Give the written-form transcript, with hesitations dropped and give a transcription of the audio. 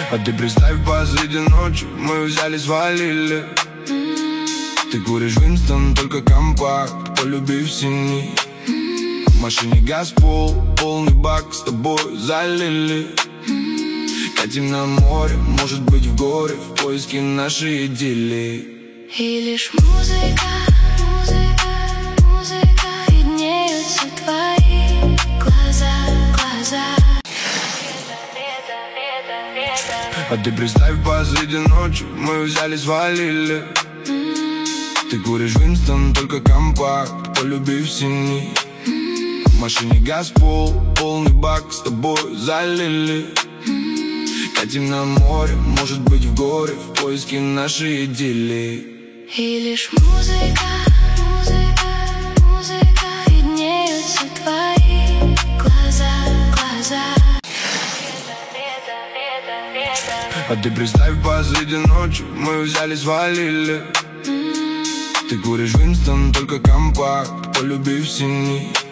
А ты представь, посреди ночи мы взяли, свалили. Ты куришь Винстон, только компакт, полюбив синий. В машине газ полный бак, с тобой залили. Катим на море, может быть в горе, в поиске нашей идиллии. И лишь музыка виднеются твои глаза. А ты представь, посреди ночи мы взяли, свалили. Ты куришь Винстон, только компакт, полюбив синий. В машине газ полный бак, с тобой залили. Катим на море, может быть в горе, в поиске нашей идиллии. И лишь музыка виднеются твои глаза. А ты представь, посреди ночи мы взяли, свалили. Ты куришь Винстон, только компакт, полюбив синий.